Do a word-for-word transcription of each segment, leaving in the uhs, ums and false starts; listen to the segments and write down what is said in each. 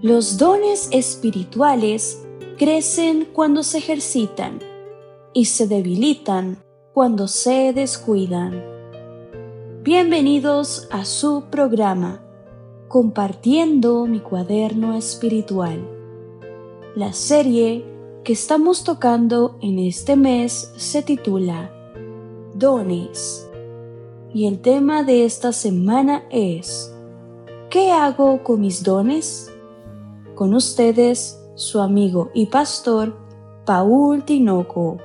Los dones espirituales crecen cuando se ejercitan y se debilitan cuando se descuidan. Bienvenidos a su programa, Compartiendo mi cuaderno espiritual. La serie que estamos tocando en este mes se titula Dones. Y el tema de esta semana es ¿qué hago con mis dones? Con ustedes, su amigo y pastor, Paul Tinoco.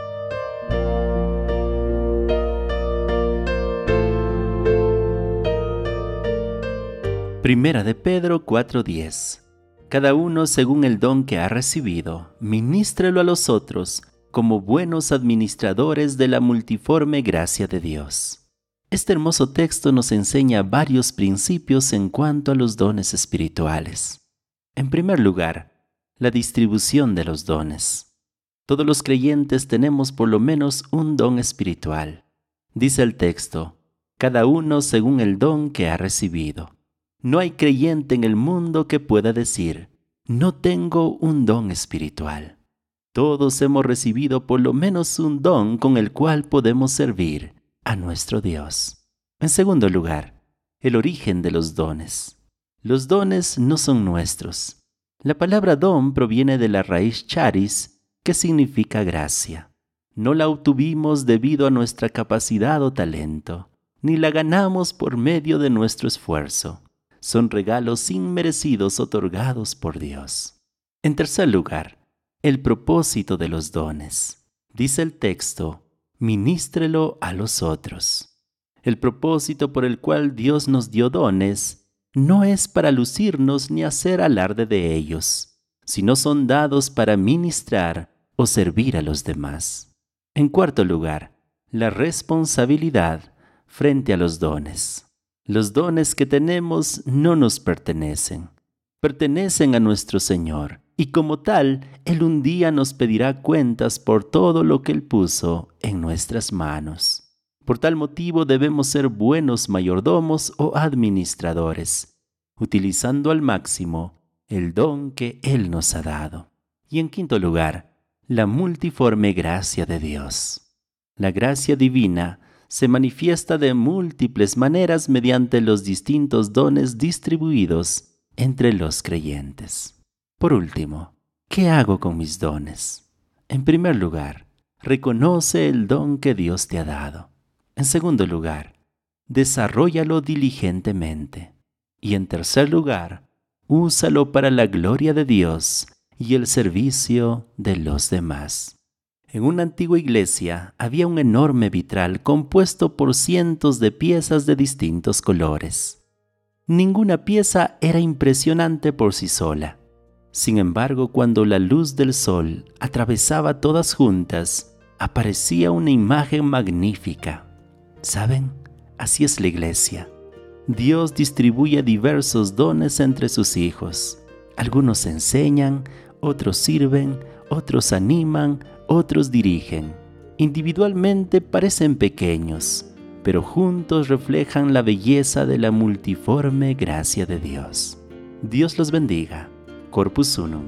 Primera de Pedro cuatro diez. Cada uno según el don que ha recibido, ministrelo a los otros, como buenos administradores de la multiforme gracia de Dios. Este hermoso texto nos enseña varios principios en cuanto a los dones espirituales. En primer lugar, la distribución de los dones. Todos los creyentes tenemos por lo menos un don espiritual. Dice el texto, cada uno según el don que ha recibido. No hay creyente en el mundo que pueda decir, no tengo un don espiritual. Todos hemos recibido por lo menos un don con el cual podemos servir a nuestro Dios. En segundo lugar, el origen de los dones. Los dones no son nuestros. La palabra don proviene de la raíz charis, que significa gracia. No la obtuvimos debido a nuestra capacidad o talento, ni la ganamos por medio de nuestro esfuerzo. Son regalos inmerecidos otorgados por Dios. En tercer lugar, el propósito de los dones. Dice el texto, ministrelo a los otros. El propósito por el cual Dios nos dio dones no es para lucirnos ni hacer alarde de ellos, sino son dados para ministrar o servir a los demás. En cuarto lugar, la responsabilidad frente a los dones. Los dones que tenemos no nos pertenecen, pertenecen a nuestro Señor, y como tal, Él un día nos pedirá cuentas por todo lo que Él puso en nuestras manos. Por tal motivo debemos ser buenos mayordomos o administradores, utilizando al máximo el don que Él nos ha dado. Y en quinto lugar, la multiforme gracia de Dios. La gracia divina se manifiesta de múltiples maneras mediante los distintos dones distribuidos entre los creyentes. Por último, ¿qué hago con mis dones? En primer lugar, reconoce el don que Dios te ha dado. En segundo lugar, desarróllalo diligentemente. Y en tercer lugar, úsalo para la gloria de Dios y el servicio de los demás. En una antigua iglesia había un enorme vitral compuesto por cientos de piezas de distintos colores. Ninguna pieza era impresionante por sí sola. Sin embargo, cuando la luz del sol atravesaba todas juntas, aparecía una imagen magnífica. ¿Saben? Así es la iglesia. Dios distribuye diversos dones entre sus hijos. Algunos enseñan, otros sirven, otros animan, otros dirigen. Individualmente parecen pequeños, pero juntos reflejan la belleza de la multiforme gracia de Dios. Dios los bendiga. Corpus Unum.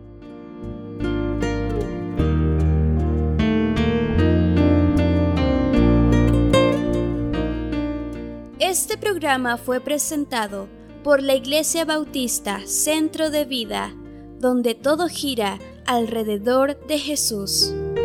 Este programa fue presentado por la Iglesia Bautista Centro de Vida, donde todo gira alrededor de Jesús.